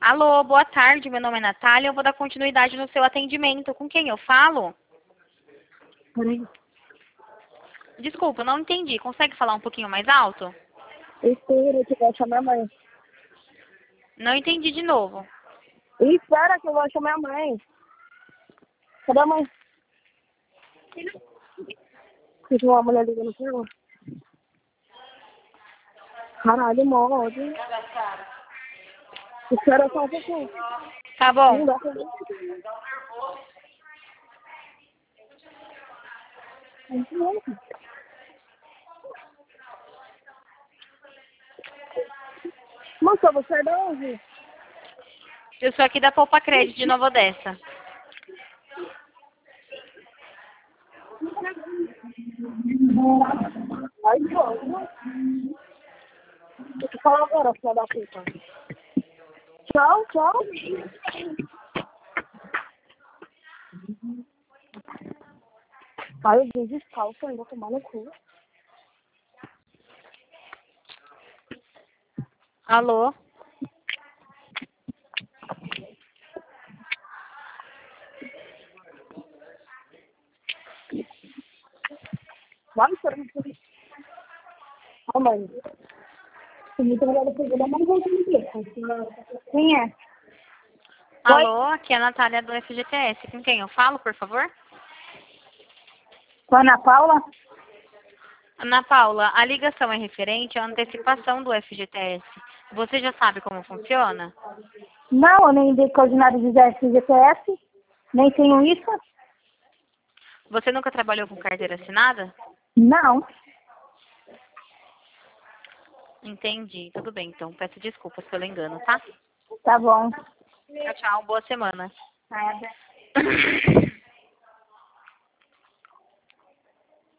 Alô, boa tarde, meu nome é Natália, eu vou dar continuidade no seu atendimento. Com quem eu falo? Peraí. Desculpa, não entendi. Consegue falar um pouquinho mais alto? Espera que eu vou chamar minha mãe. Não entendi de novo. Espera que eu vou chamar minha mãe. Cadê a mãe? Tem uma mulher ligando pra ela. Caralho, morde. Espera só um pouquinho. Tá bom. Não dá pra ver. Moça, você é de onde? Eu sou aqui da Poupa Crédito de Nova Odessa. Ai, pô. Deixa eu falar agora, filha da puta. Tchau, tchau. Ai, eu vim descalço ainda, tomar no cu. Alô? Vai, espera. Ó, mãe. Muito obrigada por dar mais um tempo. Quem é? Alô, aqui é a Natália do FGTS. Com quem eu falo, por favor? Com a Ana Paula? Ana Paula, a ligação é referente à antecipação do FGTS. Você já sabe como funciona? Não, eu nem dei coordenada de GPS, nem tenho isso. Você nunca trabalhou com carteira assinada? Não. Entendi. Tudo bem, então. Peço desculpas pelo engano, tá? Tá bom. Tchau, tchau. Boa semana. Nada.